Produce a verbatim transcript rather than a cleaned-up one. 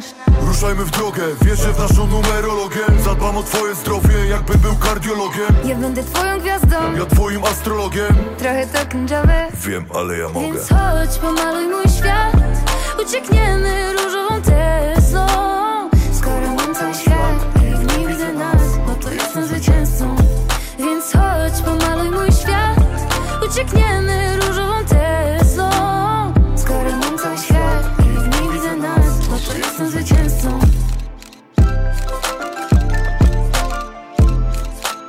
znasz. Ruszajmy w drogę, wierzę w naszą numerologię. Zadbam o twoje zdrowie, jakbym był kardiologiem. Ja będę twoją gwiazdą, ja twoim astrologiem. trochę to kędziawe, wiem, ale ja mogę. więc chodź, pomaluj mój świat. Uciekniemy różową Teslą. Skoro mam cały świat i w nim widzę nas, no to jestem zwycięzcą. Więc chodź, pomaluj mój świat. Uciekniemy